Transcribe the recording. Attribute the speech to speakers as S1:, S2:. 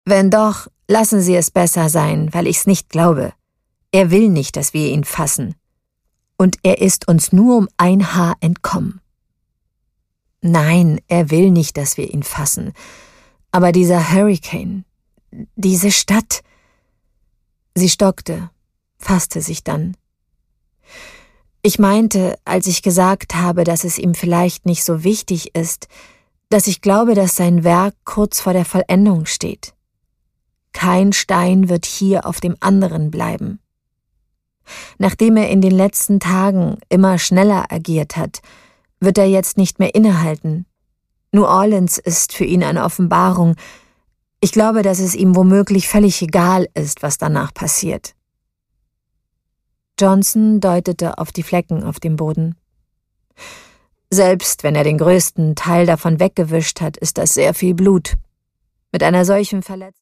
S1: Wenn doch, lassen Sie es besser sein, weil ich's nicht glaube. Er will nicht, dass wir ihn fassen. Und er ist uns nur um ein Haar entkommen. Nein, er will nicht, dass wir ihn fassen. Aber dieser Hurricane, diese Stadt. Sie stockte, fasste sich dann. Ich meinte, als ich gesagt habe, dass es ihm vielleicht nicht so wichtig ist, dass ich glaube, dass sein Werk kurz vor der Vollendung steht. Kein Stein wird hier auf dem anderen bleiben. Nachdem er in den letzten Tagen immer schneller agiert hat, wird er jetzt nicht mehr innehalten. New Orleans ist für ihn eine Offenbarung. Ich glaube, dass es ihm womöglich völlig egal ist, was danach passiert. Johnson deutete auf die Flecken auf dem Boden. Selbst wenn er den größten Teil davon weggewischt hat, ist das sehr viel Blut. Mit einer solchen Verletzung